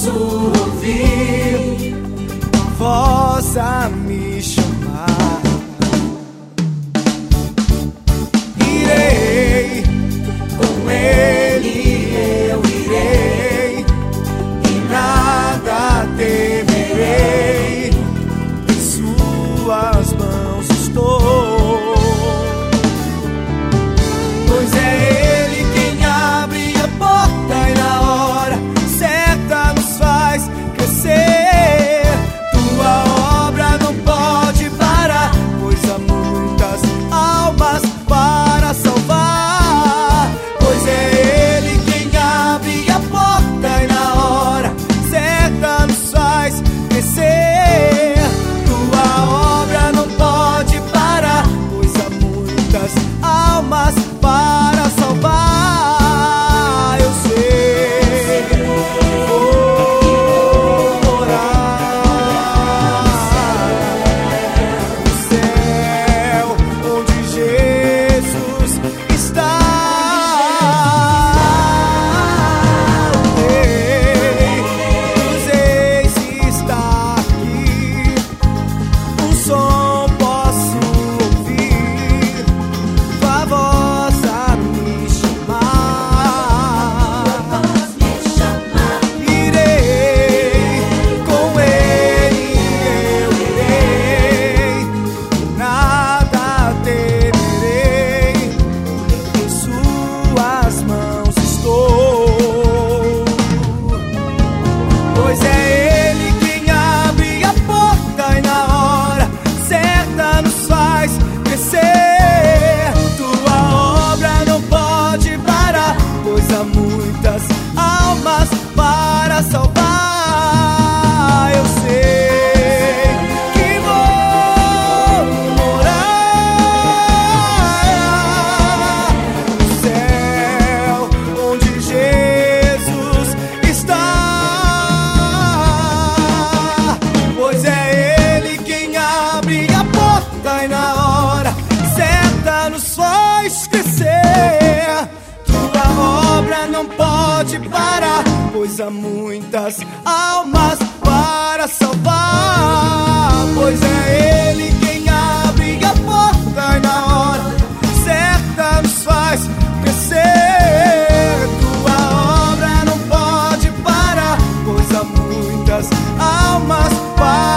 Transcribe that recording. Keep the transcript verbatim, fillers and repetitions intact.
posso ouvir voz a me chamar. Irei, com Ele eu irei, e nada temerei, em suas mãos estou. Pois é Ele quem abre a porta e na hora certa nos faz crescer. Tua obra não pode parar, pois há muitas almas para salvar. Pois é Ele quem abre a porta e na hora certa nos faz crescer. Tua obra não pode parar, pois há muitas almas para salvar. Eu sei, vou orar no céu onde Jesus está. Os eis está aqui, um som posso ouvir, tua voz a me chamar. Irei, com Ele eu irei, nada temerei, em suas mãos estou. Pois é Ele quem abre a porta e na hora certa nos faz crescer. Tua obra não pode parar, pois há muitas almas para salvar. Eu sei que vou morar no céu onde Jesus está. Pois é Ele quem abre a porta e na hora certa nos faz crescer. Tua obra não pode parar, pois há muitas almas para salvar. Pois é Ele quem abre a porta e na hora certa nos faz crescer. Tua obra não pode parar, pois há muitas almas para